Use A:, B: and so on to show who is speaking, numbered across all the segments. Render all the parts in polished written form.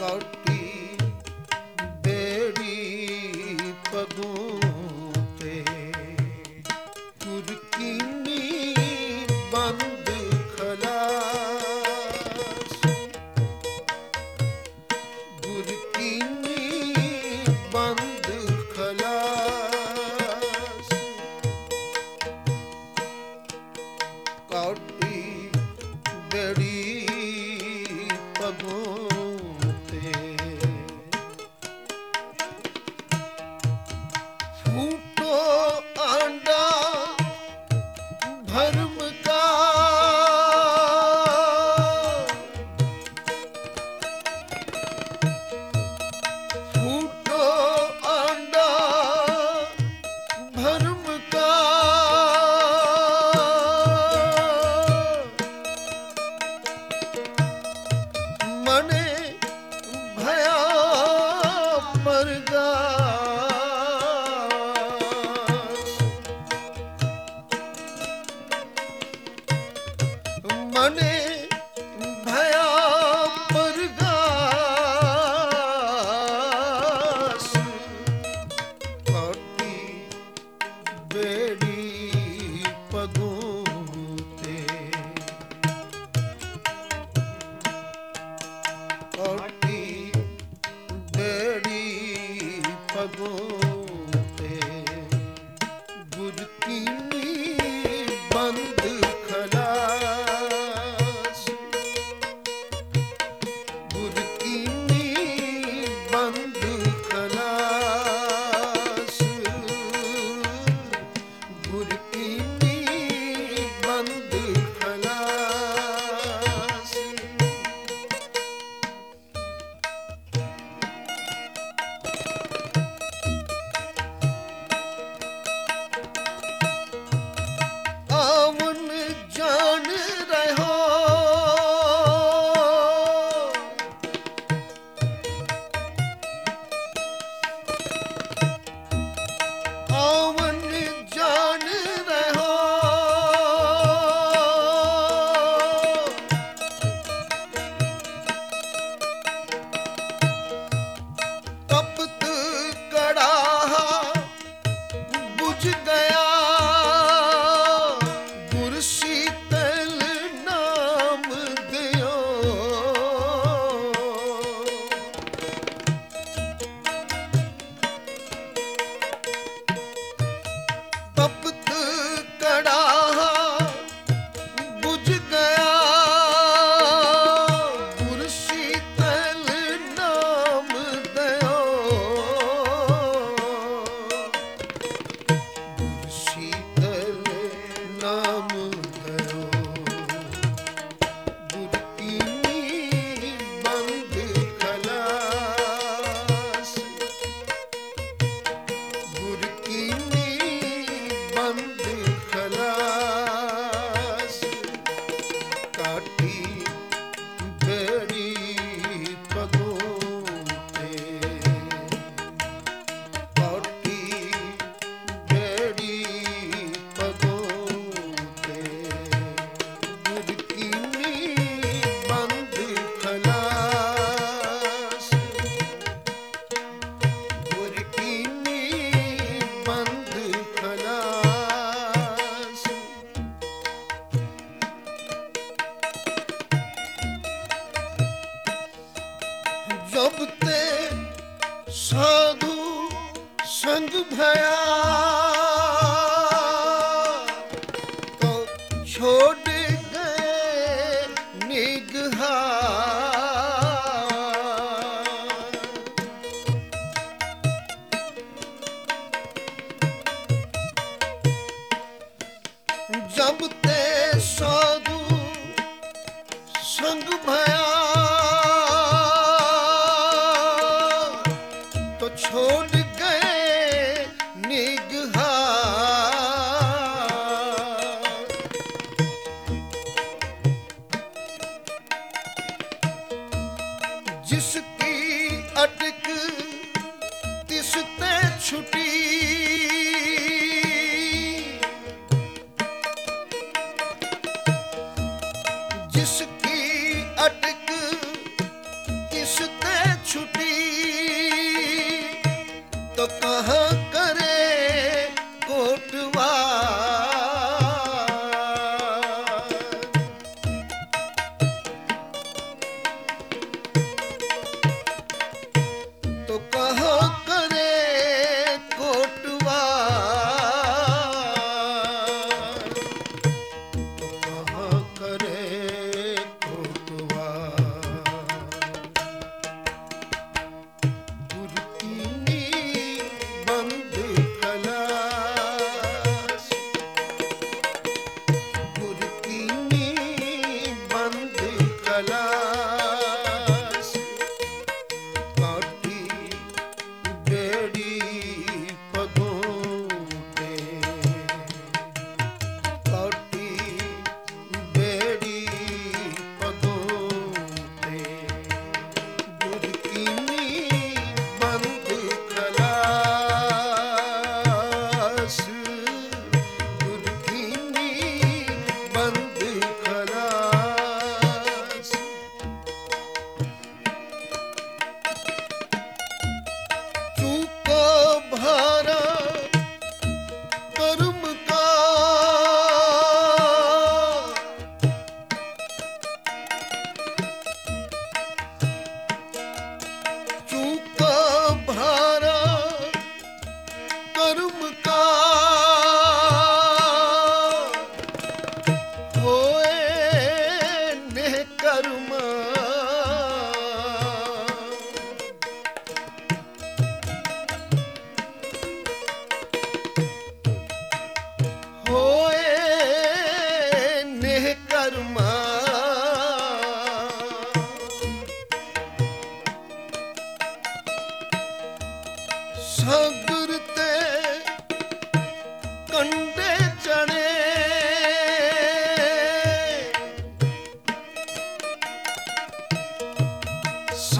A: कौटी बेड़ी पगों ते कुरकीनी बंद खलास गुरकीनी बंद खलास कौटी बेड़ी पगों मने भया परगास कौटी बेड़ी पगों ते कौटी बेड़ी पगों ते गुरकीनी बंद खलास गुरकीनी बंद खलास गुरकीनी बंद खलास आवन जान रहो आवन जान रहो तपत कड़ाहा बुझ गया गुर शीतल नाम दियो तपत कड़ाहा बुझ गया गुर शीतल नाम दियो गुर शीतल नाम दयो गुरकीनी बंद खलास गुरकीनी बंद खलास काटी बेड़ी पगों ते काटी बेड़ी पगों ते गुरकीनी बंद खलास गुरकीनी बंद खलास जब ते साधु संग भया तो छोड़ गए निगहा जब ते साधु संग भया तो छोड़ गए निगहा जिसकी अटक तिसते छुटी जिसकी अटक तिसते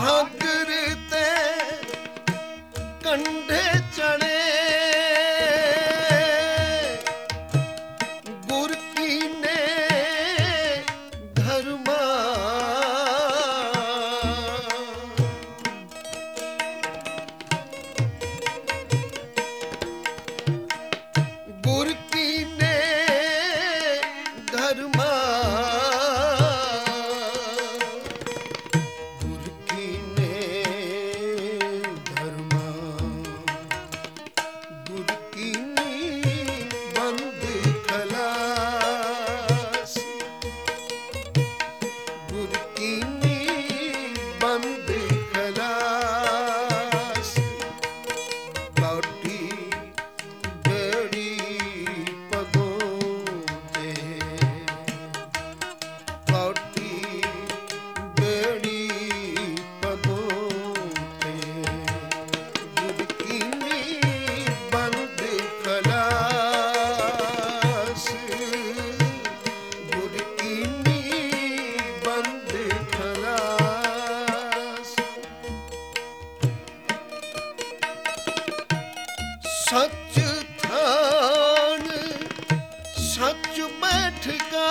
A: ਸਾਗਰ ਤੇ ਕੰਢੇ ਚੜੇ ਗੁਰ ਕੀਨੇ ਧਰਮਾ ਗੁਰ ਕੀਨੇ ਧਰਮਾ ਸੱਚ ਥਾਨ ਸੱਚ ਬੈਠਗਾ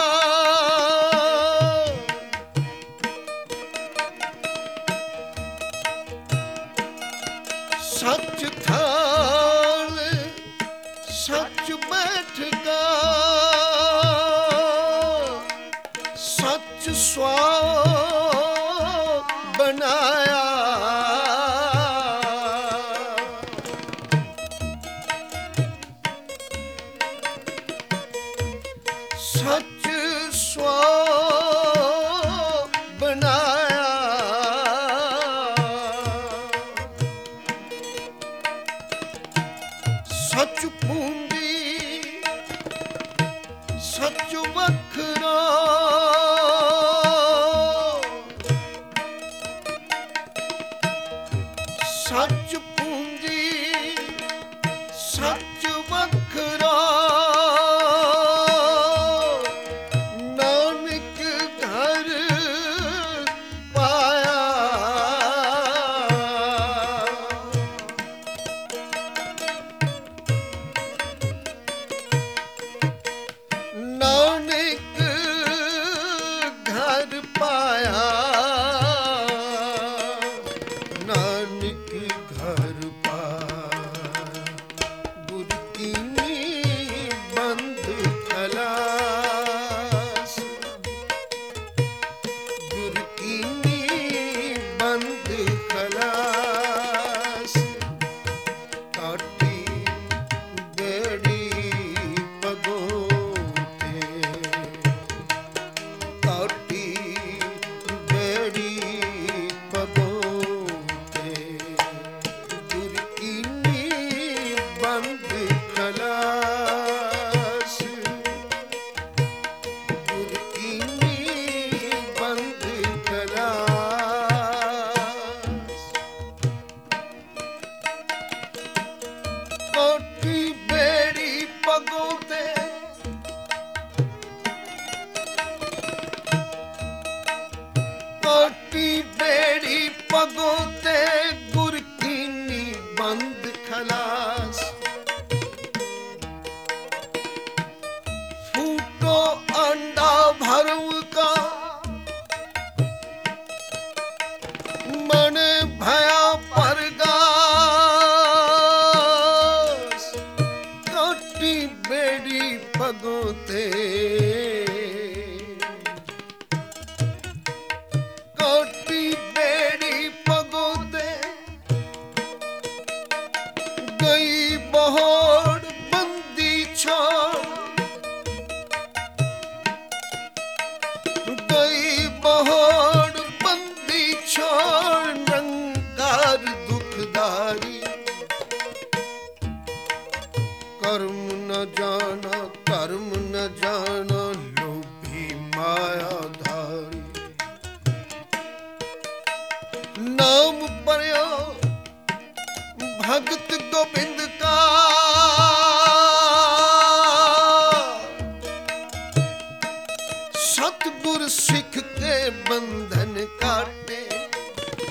A: ਸੱਚ ਥਾਨ ਸੱਚ ਬੈਠਗਾ ਸੱਚ ਸਵਾ ਬਣਾਇਆ ਸੱਚ ਸਵਾ ਬਣਾਇਆ ਸੱਚ ਪੂੰਜੀ ਸੱਚ ਵੱਖਰਾ ਸੱਚ ਪੂੰਜੀ ਸੱਚ ਵੱਖਰਾ ਨਾਨਕ ਘਰ ਪਾਇਆ ਨਾਨਕ ਘਰ ਪਾਇਆ ਗੁਰ ਕੀਨੀ ਬੰਦ ਖਲਾਸ ਗੁਰ ਕੀਨੀ ਬੰਦ ਖਲਾਸ ਕਾਟੀ ਬੇੜੀ ਪਗੋ ਕੋਟੀ ਬੇੜੀ ਪਗੋਂ ਤੇ ਕੋਟੀ ਬੇੜੀ ਪਗੋਂ ਤੇ ਗੁਰ ਕੀਨੀ ਬੰਦ ਖਲਾਸ ਫੂਟੋ ਅੰਡਾ ਭਰਮ ਕਾ ਮਨ ਭਇਆ ਪਰਗਾ ਬੇੜੀ ਪਗੋਂ ਤੇ ਕੋਟੀ ਬੇੜੀ ਪਗੋਂ ਤੇ ਗਈ ਬਹੋੜ ਬੰਦੀ ਛਾੜ ਗਈ ਬਹੋੜ ਬੰਦੀ ਛਾੜ ਨੰਕਾਰ ਦੁਖਦਾਰੀ ਕਰਮ न जाना कर्म न जाना लोभी माया धारी नाम पर्यो भगत गोबिंद का सतगुर सिख के बंधन काटे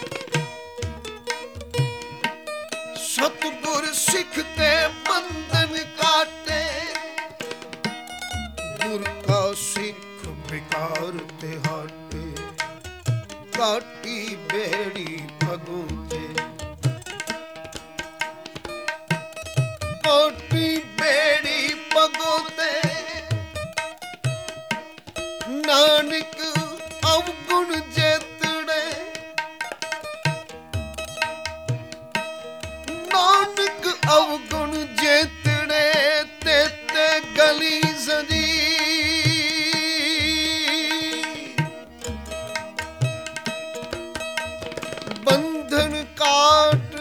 A: कोटी बेड़ी पगुचे, कोटी बेड़ी पगोते नानक अवगुण जेतड़े, नानक अवगुण जेतड़े तेते गली सजी, बंधन काट,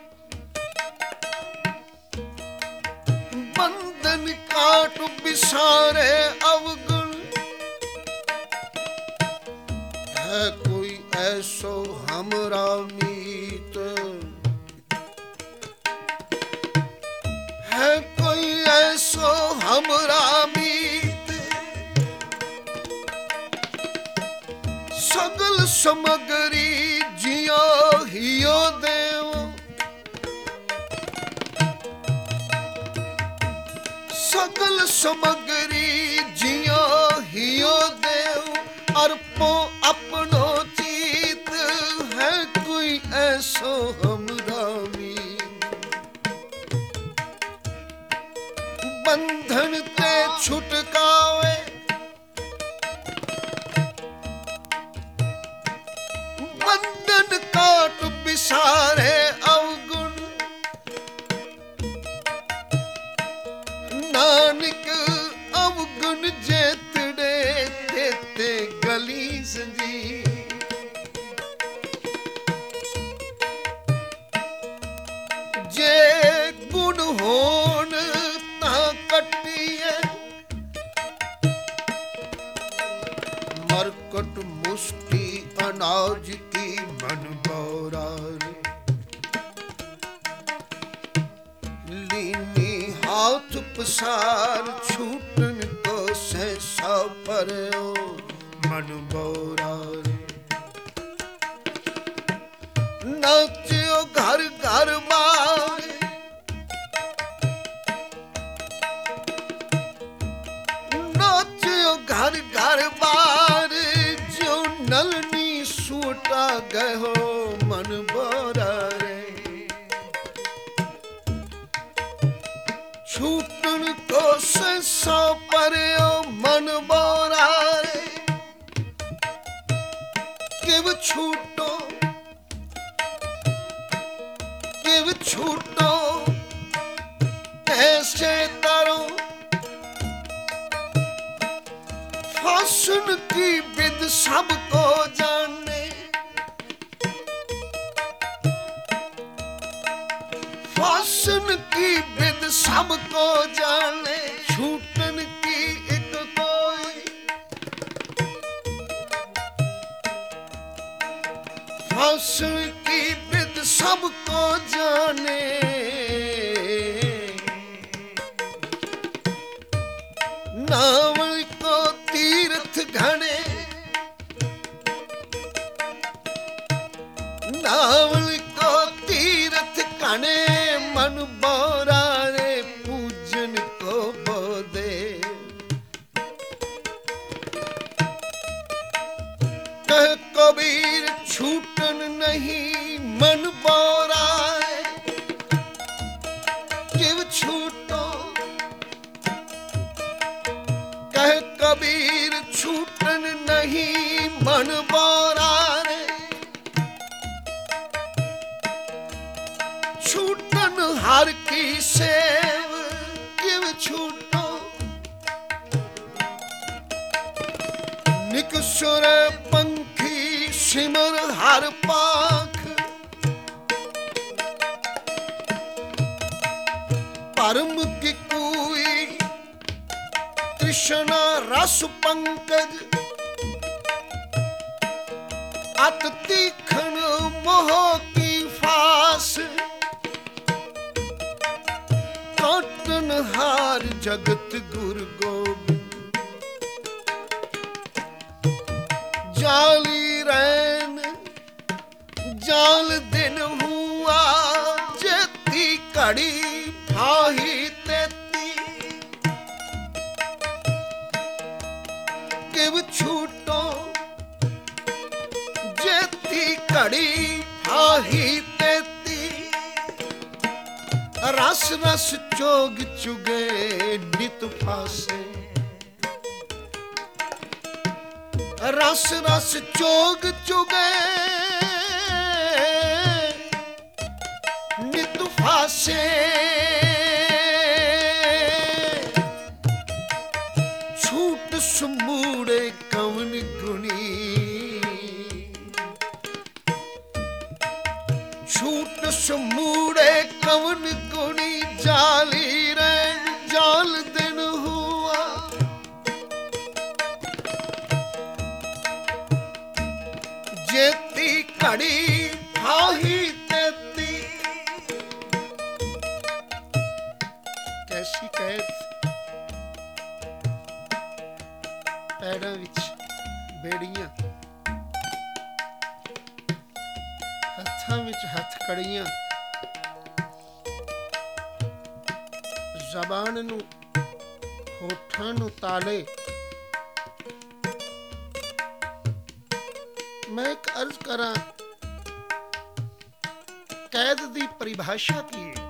A: बंधन काट बिसारे अवगुण, है कोई ऐसो हमरा मीत, है कोई ऐसो हमरा मीत, सगल समगरी जियो हियो देव, सगल समगरी जियो हियो देव, अर्पो अपनो चीत, है कोई ऐसो हमरा मीत, बंधन ते छुटकावे, बंधन काट बिसारे अवगुण, नानक अवगुण जेतड़े तेते गली सजी, जे गुण होन ता कटिए, मरकट मुष्टि अनाज की मन बौरा रे, लीनी हाथ पसार छूटन को सहसा परयो मन बौरा रे, नाच्यो घर घर बार, नाच्यो घर घर बार, जो नलनी सूटा गहो मन बौरा रे, छूटन को सहसा परयो मन बौरा रे, किव छूटो, किव छूटो ऐसे तरो, फासन की विद सबको जाने, फासन की विद सबको जाने, छूटन की एक कोई, फासन की विद सबको जाने, नावल को तीर्थ घने, नावल को तीर्थ घने, मन बौरा रे पूजन को बोदे, कह कबीर छूटन नहीं मन बौरा रे, किव छूटो, कह कबीर छूटन नहीं मन बौरा रे, छूटन हर की सेव, किव छूटो, निकसुर पंखी सिमर हर पाख, परम की कोई कृष्ण रस पंकज, अत तीखन मोह की फास, काटन हार जगत गुरु गोबिंद, जाली रैन जाल दिन हुआ, जेती घड़ी फाही तेती, किव छूटो जेती ਹੀ ਤੇਤੀ ਰਸ ਰਸ ਚੋਗ ਚੁਗੇ ਨਿਤ ਫਾਸੇ ਰਸ ਰਸ ਚੋਗ ਚੁਗੇ ਨਿਤ ਫਾਸੇ ਛੂਟ ਸਮੂੜੇ ਕਵਨ ਗੁਣੀ ਛੂਟ ਸਮੂੜੇ ਕਵਨ ਗੁਣੀ ਜਾਲੀ ਰਹਿ ਜਾਲ ਦਿਨ ਹੁਆ ਜੇਤੀ ਘੜੀ ਆਹੀ ਤੇਤੀ ਕੈਸੀ ਕੈਦ ਪੈੜਾਂ ਵਿੱਚ ਬੇੜੀਆਂ ਹੱਥਾਂ ਵਿੱਚ ਹੱਥ ਕੜੀਆਂ ਜ਼ਬਾਨ ਨੂੰ ਹੋਠਾਂ ਨੂੰ ਤਾਲੇ ਮੈਂ ਇੱਕ ਅਰਜ਼ ਕਰਾਂ ਕੈਦ ਦੀ ਪਰਿਭਾਸ਼ਾ ਕੀ ਹੈ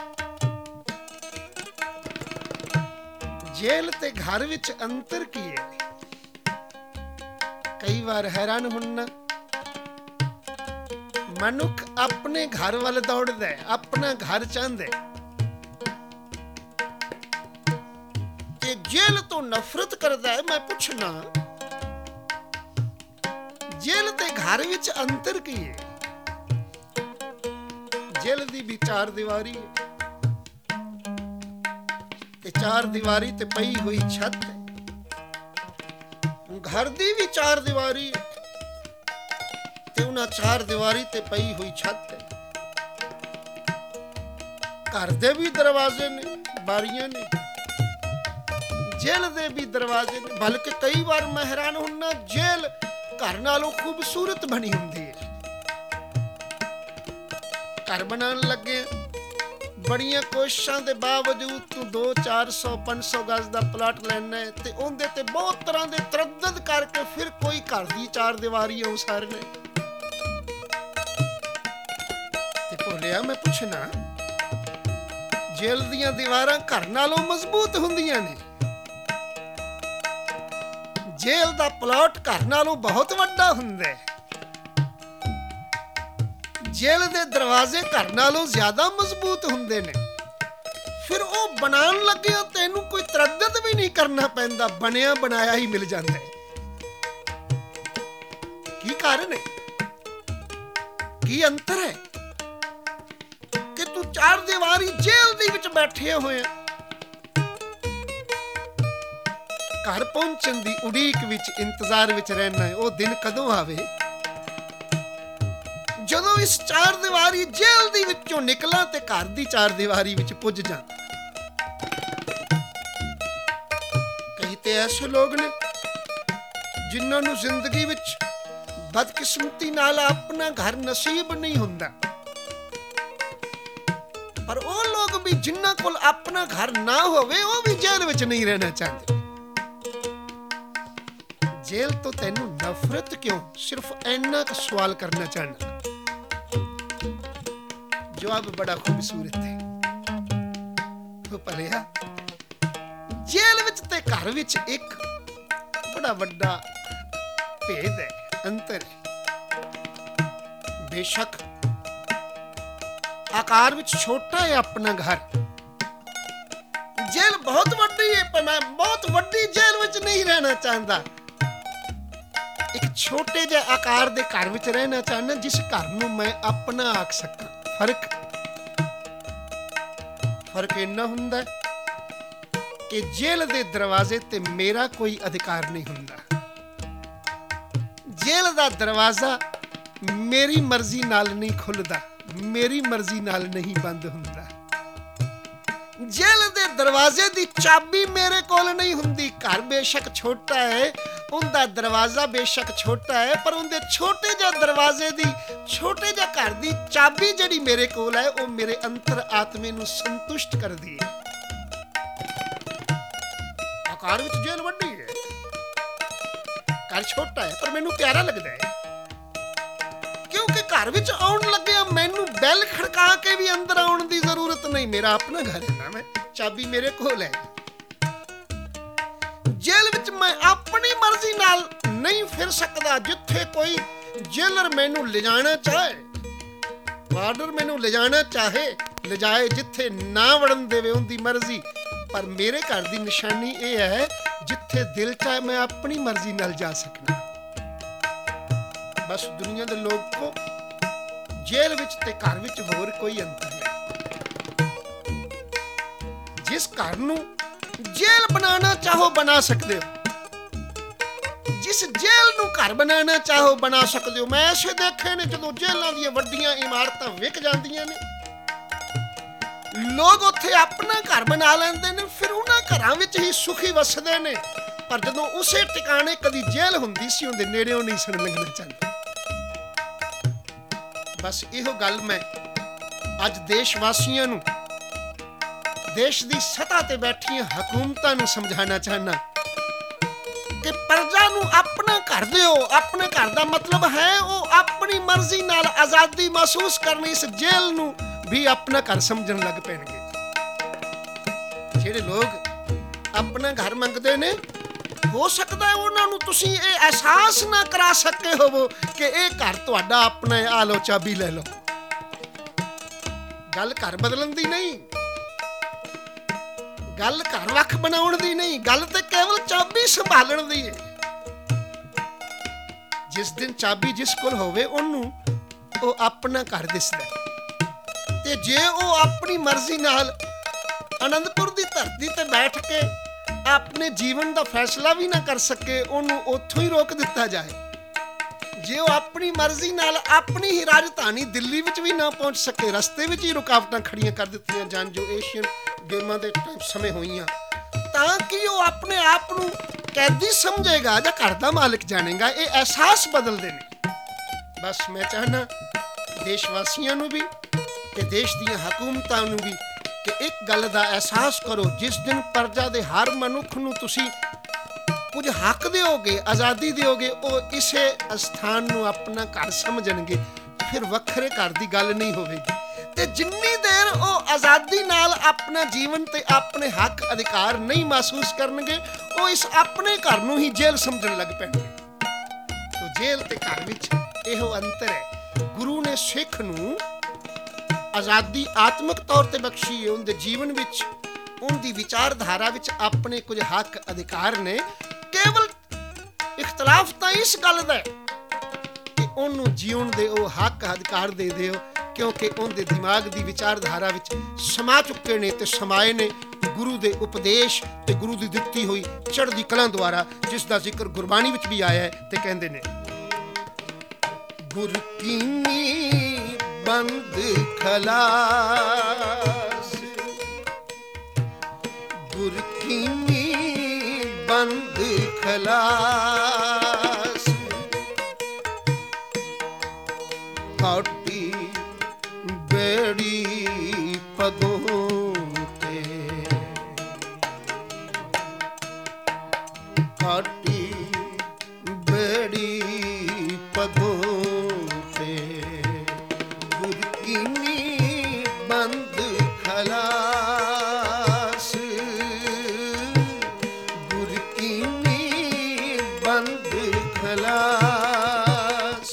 A: ਜੇਲ੍ਹ ਤੇ ਘਰ ਵਿੱਚ ਅੰਤਰ ਕੀ ਹੈ ਕਈ ਵਾਰ ਹੈਰਾਨ ਹੁੰਨਾ ਮਨੁੱਖ ਆਪਣੇ ਘਰ ਵੱਲ ਦੌੜਦਾ ਹੈ ਆਪਣਾ ਘਰ ਚਾਹੁੰਦਾ ਤੇ ਜੇਲ੍ਹ ਤੋਂ ਨਫ਼ਰਤ ਕਰਦਾ ਹੈ ਮੈਂ ਪੁੱਛਣਾ ਜੇਲ੍ਹ ਤੇ ਘਰ ਵਿੱਚ ਅੰਤਰ ਕੀ ਹੈ ਜੇਲ੍ਹ ਦੀ ਵੀ ਚਾਰ ਦੀਵਾਰੀ ਹੈ ਤੇ ਚਾਰ ਦੀਵਾਰੀ ਤੇ ਪਈ ਹੋਈ ਛੱਤ ਹੈ ਘਰ ਦੀ ਵੀ ਚਾਰ ਦੀਵਾਰੀ ਹੈ ਤੇ ਉਹਨਾਂ ਚਾਰ ਦੀਵਾਰੀ ਤੇ ਪਈ ਹੋਈ ਛੱਤ ਹੈ ਘਰ ਦੇ ਵੀ ਦਰਵਾਜ਼ੇ ਨੇ ਬਾਰੀਆਂ ਨੇ ਜੇਲ੍ਹ ਦੇ ਵੀ ਦਰਵਾਜ਼ੇ ਨੇ ਬਲਕਿ ਕਈ ਵਾਰ ਮੈਂ ਹੈਰਾਨ ਹੁੰਨਾ ਜੇਲ੍ਹ ਘਰ ਨਾਲੋਂ ਖੂਬਸੂਰਤ ਬਣੀ ਹੁੰਦੀ ਹੈ ਘਰ ਬਣਾਉਣ ਲੱਗੇ ਬੜੀਆਂ ਕੋਸ਼ਿਸ਼ਾਂ ਦੇ ਬਾਵਜੂਦ ਤੂੰ 200-400 500 ਗਜ਼ ਦਾ ਪਲਾਟ ਲੈਣਾ ਹੈ ਤੇ ਉਹਦੇ ਤੇ ਬਹੁਤ ਤਰ੍ਹਾਂ ਦੇ ਤਰੱਦਦ ਕਰਕੇ ਫਿਰ ਕੋਈ ਘਰ ਦੀ ਚਾਰ ਦੀਵਾਰੀ ਉਸਾਰਨੇ ਤੇ ਭੋਲਿਆ ਮੈਂ ਪੁੱਛਣਾ ਜੇਲ੍ਹ ਦੀਆਂ ਦੀਵਾਰਾਂ ਘਰ ਨਾਲੋਂ ਮਜ਼ਬੂਤ ਹੁੰਦੀਆਂ ਨੇ ਜੇਲ੍ਹ ਦਾ ਪਲਾਟ ਘਰ ਨਾਲੋਂ ਬਹੁਤ ਵੱਡਾ ਹੁੰਦਾ ਹੈ ਜੇਲ੍ਹ ਦੇ ਦਰਵਾਜ਼ੇ ਘਰ ਨਾਲੋਂ ਜ਼ਿਆਦਾ ਮਜ਼ਬੂਤ ਹੁੰਦੇ ਨੇ ਫਿਰ ਉਹ ਬਣਾਉਣ ਲੱਗਿਆ ਤੈਨੂੰ ਕੋਈ ਤਰੱਦਦ ਵੀ ਨਹੀਂ ਕਰਨਾ ਪੈਂਦਾ ਬਣਿਆ ਬਣਾਇਆ ਹੀ ਮਿਲ ਜਾਂਦਾ ਹੈ ਕੀ ਕਾਰਨ ਹੈ ਕੀ ਅੰਤਰ ਹੈ ਕਿ ਤੂੰ ਚਾਰ ਦੀਵਾਰੀ ਜੇਲ੍ਹ ਦੇ ਵਿੱਚ ਬੈਠੇ ਹੋਏ ਆ ਘਰ ਪਹੁੰਚਣ ਦੀ ਉਡੀਕ ਵਿੱਚ ਇੰਤਜ਼ਾਰ ਵਿੱਚ ਰਹਿਣਾ ਹੈ ਉਹ ਦਿਨ ਕਦੋਂ ਆਵੇ ਜਦੋਂ ਇਸ ਚਾਰ ਦੀਵਾਰੀ ਜੇਲ੍ਹ ਦੀ ਵਿੱਚੋਂ ਨਿਕਲਾਂ ਤੇ ਘਰ ਦੀ ਚਾਰ ਦੀਵਾਰੀ ਵਿੱਚ ਪੁੱਜ ਜਾਂ ਕਈ ਤੇ ਐਸੇ ਲੋਕ ਨੇ ਜਿਨ੍ਹਾਂ ਨੂੰ ਜ਼ਿੰਦਗੀ ਵਿੱਚ ਬਦਕਿਸਮਤੀ ਨਾਲ ਆਪਣਾ ਘਰ ਨਸੀਬ ਨਹੀਂ ਹੁੰਦਾ ਪਰ ਉਹ ਲੋਕ ਵੀ ਜਿਨ੍ਹਾਂ ਕੋਲ ਆਪਣਾ ਘਰ ਨਾ ਹੋਵੇ ਉਹ ਵੀ ਜੇਲ੍ਹ ਵਿੱਚ ਨਹੀਂ ਰਹਿਣਾ ਚਾਹੁੰਦੇ ਜੇਲ੍ਹ ਤੋਂ ਤੈਨੂੰ ਨਫ਼ਰਤ ਕਿਉਂ ਸਿਰਫ ਇੰਨਾ ਕੁ ਸਵਾਲ ਕਰਨਾ ਚਾਹੁੰਦਾ ਜਵਾਬ ਬੜਾ ਖੂਬਸੂਰਤ ਹੈ ਉਹ ਭਲਿਆ ਜੇਲ੍ਹ ਵਿੱਚ ਤੇ ਘਰ ਵਿੱਚ ਇੱਕ ਬੜਾ ਵੱਡਾ ਭੇਦ ਹੈ ਅੰਤਰ ਹੈ ਬੇਸ਼ੱਕ ਆਕਾਰ ਵਿੱਚ ਛੋਟਾ ਹੈ ਆਪਣਾ ਘਰ ਜੇਲ੍ਹ ਬਹੁਤ ਵੱਡੀ ਹੈ ਪਰ ਮੈਂ ਬਹੁਤ ਵੱਡੀ ਜੇਲ੍ਹ ਵਿੱਚ ਨਹੀਂ ਰਹਿਣਾ ਚਾਹੁੰਦਾ ਇੱਕ ਛੋਟੇ ਜਿਹੇ ਆਕਾਰ ਦੇ ਘਰ ਵਿੱਚ ਰਹਿਣਾ ਚਾਹੁੰਦਾ ਜਿਸ ਘਰ ਨੂੰ ਮੈਂ ਆਪਣਾ ਆਖ ਸਕਾਂ ਫਰਕ ਇੰਨਾ ਹੁੰਦਾ ਕਿ ਜੇਲ੍ਹ ਦੇ ਦਰਵਾਜ਼ੇ ਤੇ ਮੇਰਾ ਕੋਈ ਅਧਿਕਾਰ ਨਹੀਂ ਹੁੰਦਾ ਜੇਲ੍ਹ ਦਾ ਦਰਵਾਜ਼ਾ ਮੇਰੀ ਮਰਜ਼ੀ ਨਾਲ ਨਹੀਂ ਖੁੱਲਦਾ ਮੇਰੀ ਮਰਜ਼ੀ ਨਾਲ ਨਹੀਂ ਬੰਦ ਹੁੰਦਾ ਜੇਲ੍ਹ ਦੇ ਦਰਵਾਜ਼ੇ ਦੀ ਚਾਬੀ ਮੇਰੇ ਕੋਲ ਨਹੀਂ ਹੁੰਦੀ ਘਰ ਬੇਸ਼ੱਕ ਛੋਟਾ ਹੈ ਉਹਦਾ ਦਰਵਾਜ਼ਾ ਬੇਸ਼ੱਕ ਛੋਟਾ ਹੈ ਪਰ ਉਹਦੇ ਛੋਟੇ ਜਿਹੇ ਦਰਵਾਜ਼ੇ ਦੀ ਛੋਟੇ ਜਿਹੇ ਘਰ ਦੀ ਚਾਬੀ ਜਿਹੜੀ ਮੇਰੇ ਕੋਲ ਹੈ ਉਹ ਮੇਰੇ ਅੰਤਰ ਆਤਮੇ ਨੂੰ ਸੰਤੁਸ਼ਟ ਕਰਦੀ ਹੈ ਆਕਾਰ ਵਿੱਚ ਜੇਲ੍ਹ ਵੱਡੀ ਹੈ ਘਰ ਛੋਟਾ ਹੈ ਪਰ ਮੈਨੂੰ ਪਿਆਰਾ ਲੱਗਦਾ ਹੈ ਕਿਉਂਕਿ ਘਰ ਵਿੱਚ ਆਉਣ ਲੱਗਿਆ बैल खड़का के भी अंदर आने की जरूरत नहीं। मेरा अपना घर है ना, मैं चाबी मेरे कोल है। जेल विच मैं अपनी मर्जी नाल नहीं फिर सकता। जिथे कोई जेलर मैनू ले जाना चाहे, वार्डर मैनू ले जाना चाहे ले जाए, जिथे ना वड़न देवे उनकी मर्जी। पर मेरे घर की निशानी यह है, जिथे दिल चाहे मैं अपनी मर्जी नाल जा सकना। बस दुनिया के लोग को जेल विच ते घर विच होर कोई अंतर नहीं। जिस घर नूं जेल बनाना चाहो बना सकते हो, जिस जेल नूं घर बनाना चाहो बना सकते हो। मैं ऐसे देखे ने जदों जेलों दी वड्डियां इमारतां विक जांदियां ने, लोग उत्थे अपना घर बना लेंदे ने, फिर उन्हां घरां विच ही सुखी वसदे ने। पर जदों उसे ठिकाने कदी जेल हुंदी सी, उहदे नेड़ेओं नहीं सन लंघना चाहंदे। बस इहो गल मैं अज देशवासियों नूं, देश की सतह ते बैठिया हुकूमतां नूं समझाना चाहना कि प्रजा नूं अपना घर दिओ। अपने घर का मतलब है वो अपनी मर्जी नाल आज़ादी महसूस करनी। इस जेल नूं भी अपना घर समझण लग पैणगे। जिहड़े लोग अपना घर मंगदे ने, हो सकता है उन्हां नूं तुसीं ये एहसास ना करा सके होवो कि ये घर तुहाडा अपना है, आ लो चाबी ले लो। गल घर बदलण दी नहीं, गल घर वख बनाउण दी नहीं, गल ते केवल चाबी संभालण दी है। जिस दिन चाबी जिस कोल होवे ओनू ओ अपना घर दिसदा। ते जे ओ अपनी मर्जी नाल आनंदपुर दी धरती ते बैठ के अपने जीवन का फैसला भी ना कर सके, ओनू उत्थों ही रोक दिता जाए। जे वो अपनी मर्जी नाल अपनी ही राजधानी दिल्ली विच भी ना पहुंच सके, रस्ते विच ही रुकावटां खड़ियां कर दित्तियां जान, जो एशियन गेमां दे समय होईयां, ताकि वो अपने आप नूं कैदी समझेगा या घर दा मालिक जानेगा। ये एहसास बदलदे ने। बस मैं चाहना देशवासियों नूं भी ते देश दीयां हुकूमतां नूं भी कि एक गल का एहसास करो, जिस दिन प्रजा दे हर मनुख नूं तुसीं कुछ हक दोगे, आज़ादी दोगे, वो इसे स्थान नूं अपना घर समझणगे। फिर वखरे घर की गल नहीं होवेगी। ते जिन्नी देर वो आज़ादी नाल अपना जीवन ते अपने हक अधिकार नहीं महसूस करनगे, वो इस अपने घर नूं ही जेल समझण लग पैणगे। तो जेल ते घर विच इहो अंतर है। गुरु ने सिख नूं आज़ादी आत्मक तौर पर बख्शी है। उनके जीवन विच, उनकी विचारधारा विच अपने कुछ हक अधिकार ने। केवल इख्तलाफ तो इस गल दा कि उन्होंने जीवन दे वो हक अधिकार दे दिओ, क्योंकि उनके दिमाग की विचारधारा विच समा चुके ने ते समाए ने गुरु के उपदेश ते गुरु की दिती हुई चढ़दी कला द्वारा, जिसका जिक्र गुरबाणी विच भी आया है। ते कहंदे ने, गुर कीनी बंद खलास, गुर कीनी बंद खलास, काटी बेड़ी पगों ते, काटी बेड़ी पगों ते, गुर कीनी बंद खलास, गुर कीनी बंद खलास।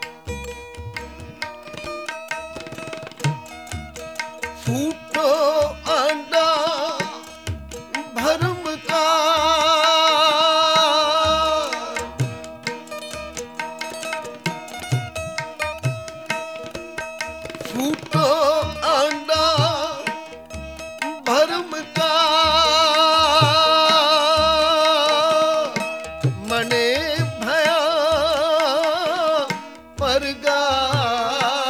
A: फूटो अंडा भरम का, फूटो अंडा भरम का, मने भया परगा